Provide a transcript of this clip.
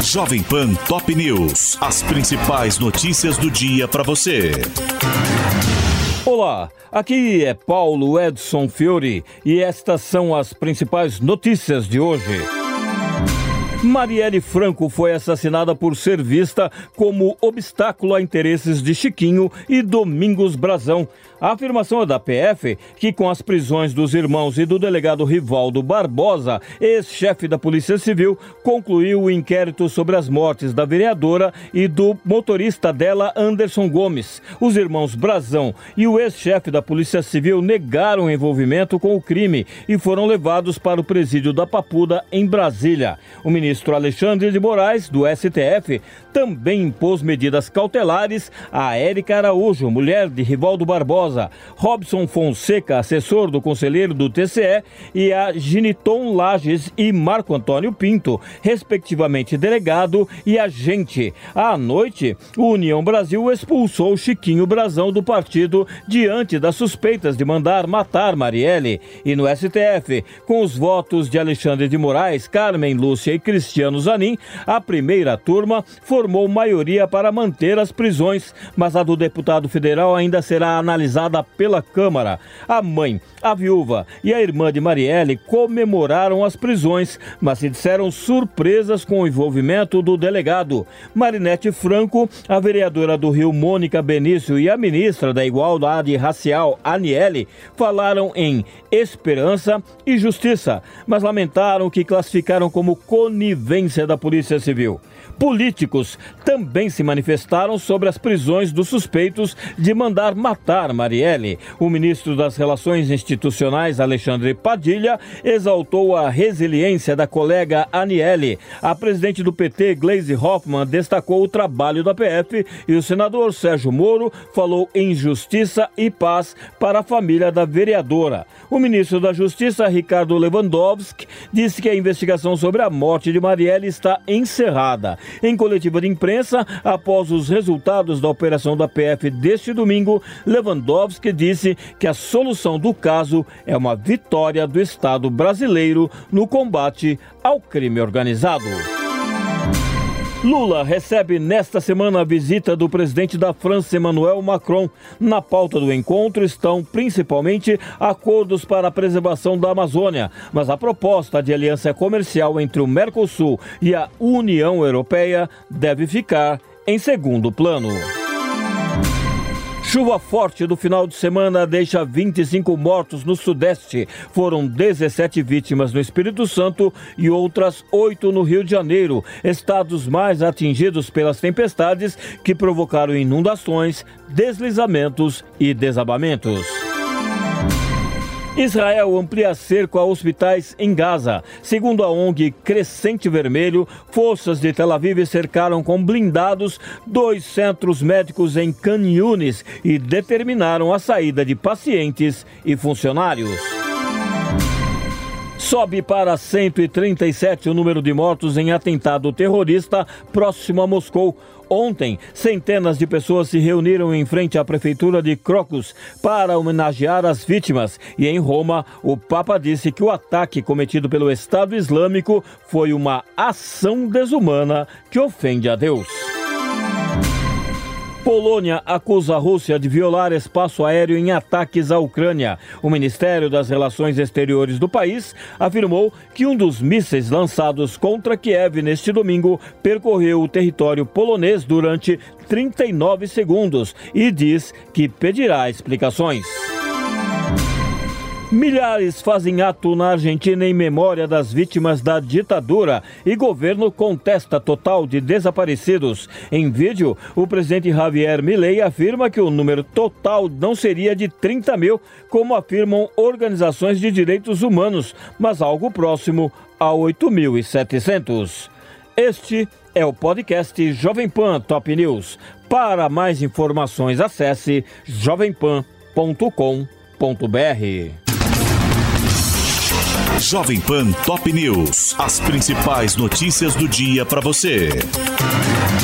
Jovem Pan Top News. As principais notícias do dia para você. Olá, aqui é Paulo Edson Fiore e estas são as principais notícias de hoje. Marielle Franco foi assassinada por ser vista como obstáculo a interesses de Chiquinho e Domingos Brazão. A afirmação é da PF, que com as prisões dos irmãos e do delegado Rivaldo Barbosa, ex-chefe da Polícia Civil, concluiu o inquérito sobre as mortes da vereadora e do motorista dela, Anderson Gomes. Os irmãos Brazão e o ex-chefe da Polícia Civil negaram envolvimento com o crime e foram levados para o presídio da Papuda, em Brasília. O ministro Alexandre de Moraes, do STF, também impôs medidas cautelares a Érica Araújo, mulher de Rivaldo Barbosa, Robson Fonseca, assessor do conselheiro do TCE, e a Giniton Lages e Marco Antônio Pinto, respectivamente delegado e agente. À noite, o União Brasil expulsou Chiquinho Brazão do partido diante das suspeitas de mandar matar Marielle. E no STF, com os votos de Alexandre de Moraes, Carmen Lúcia e Cristiano Zanin, a primeira turma formou maioria para manter as prisões, mas a do deputado federal ainda será analisada pela Câmara. A mãe, a viúva e a irmã de Marielle comemoraram as prisões, mas se disseram surpresas com o envolvimento do delegado. Marinete Franco, a vereadora do Rio Mônica Benício e a ministra da Igualdade Racial, Aniele, falaram em esperança e justiça, mas lamentaram o que classificaram como conivência da Polícia Civil. Políticos também se manifestaram sobre as prisões dos suspeitos de mandar matar Marielle. O ministro das Relações Institucionais, Alexandre Padilha, exaltou a resiliência da colega Aniele. A presidente do PT, Gleisi Hoffmann, destacou o trabalho da PF e o senador Sérgio Moro falou em justiça e paz para a família da vereadora. O ministro da Justiça, Ricardo Lewandowski, disse que a investigação sobre a morte de Marielle está encerrada. Em coletiva de imprensa, após os resultados da operação da PF deste domingo, Lewandowski disse que a solução do caso é uma vitória do Estado brasileiro no combate ao crime organizado. Lula recebe nesta semana a visita do presidente da França, Emmanuel Macron. Na pauta do encontro estão principalmente acordos para a preservação da Amazônia, mas a proposta de aliança comercial entre o Mercosul e a União Europeia deve ficar em segundo plano. Chuva forte do final de semana deixa 25 mortos no Sudeste. Foram 17 vítimas no Espírito Santo e outras 8 no Rio de Janeiro, estados mais atingidos pelas tempestades que provocaram inundações, deslizamentos e desabamentos. Israel amplia cerco a hospitais em Gaza. Segundo a ONG Crescente Vermelho, forças de Tel Aviv cercaram com blindados 2 centros médicos em Khan Yunis e determinaram a saída de pacientes e funcionários. Sobe para 137 o número de mortos em atentado terrorista próximo a Moscou. Ontem, centenas de pessoas se reuniram em frente à prefeitura de Crocus para homenagear as vítimas. E em Roma, o Papa disse que o ataque cometido pelo Estado Islâmico foi uma ação desumana que ofende a Deus. Polônia acusa a Rússia de violar espaço aéreo em ataques à Ucrânia. O Ministério das Relações Exteriores do país afirmou que um dos mísseis lançados contra Kiev neste domingo percorreu o território polonês durante 39 segundos e diz que pedirá explicações. Milhares fazem ato na Argentina em memória das vítimas da ditadura e governo contesta total de desaparecidos. Em vídeo, o presidente Javier Milei afirma que o número total não seria de 30 mil, como afirmam organizações de direitos humanos, mas algo próximo a 8.700. Este é o podcast Jovem Pan Top News. Para mais informações, acesse jovempan.com.br. Jovem Pan Top News. As principais notícias do dia para você.